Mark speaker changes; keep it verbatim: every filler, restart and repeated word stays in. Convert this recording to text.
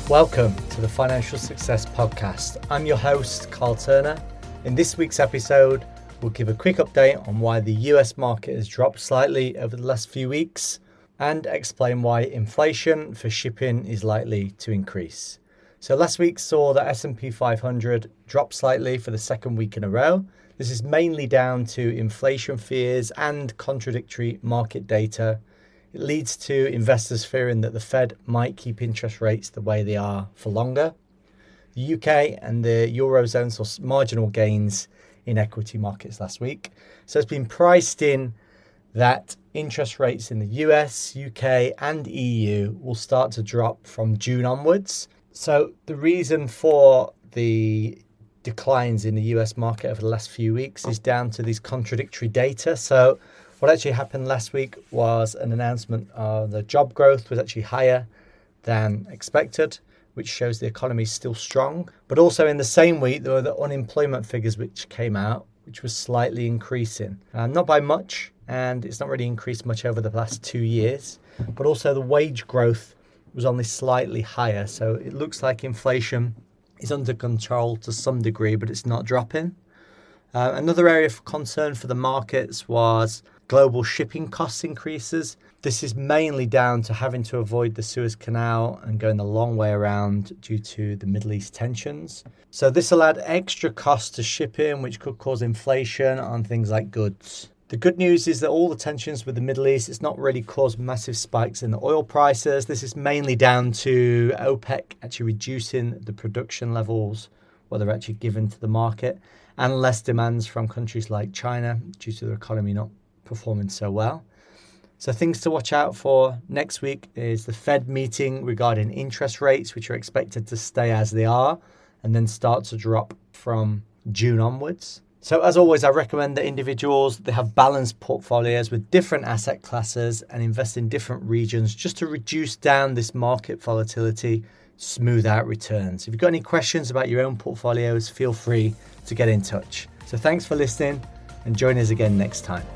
Speaker 1: Welcome to the Financial Success Podcast. I'm your host, Carl Turner. In this week's episode, we'll give a quick update on why the U S market has dropped slightly over the last few weeks and explain why inflation for shipping is likely to increase. So last week saw the S and P five hundred drop slightly for the second week in a row. This is mainly down to inflation fears and contradictory market data. It leads to investors fearing that the Fed might keep interest rates the way they are for longer. The U K and the Eurozone saw marginal gains in equity markets last week. So it's been priced in that interest rates in the U S, U K and E U will start to drop from June onwards. So the reason for the declines in the U S market over the last few weeks is down to these contradictory data. So what actually happened last week was an announcement of the job growth was actually higher than expected, which shows the economy is still strong. But also in the same week, there were the unemployment figures which came out, which was slightly increasing. Um, not by much, and it's not really increased much over the last two years. But also the wage growth was only slightly higher. So it looks like inflation is under control to some degree, but it's not dropping. Uh, another area of concern for the markets was global shipping cost increases. This is mainly down to having to avoid the Suez Canal and going the long way around due to the Middle East tensions. So this will add extra costs to shipping, which could cause inflation on things like goods. The good news is that all the tensions with the Middle East, it's not really caused massive spikes in the oil prices. This is mainly down to OPEC actually reducing the production levels, what they're actually given to the market, and less demands from countries like China due to their economy not performing so well. So things to watch out for next week is the Fed meeting regarding interest rates, which are expected to stay as they are and then start to drop from June onwards. So as always, I recommend that individuals, they have balanced portfolios with different asset classes and invest in different regions just to reduce down this market volatility, smooth out returns. If you've got any questions about your own portfolios, feel free to get in touch. So thanks for listening and join us again next time.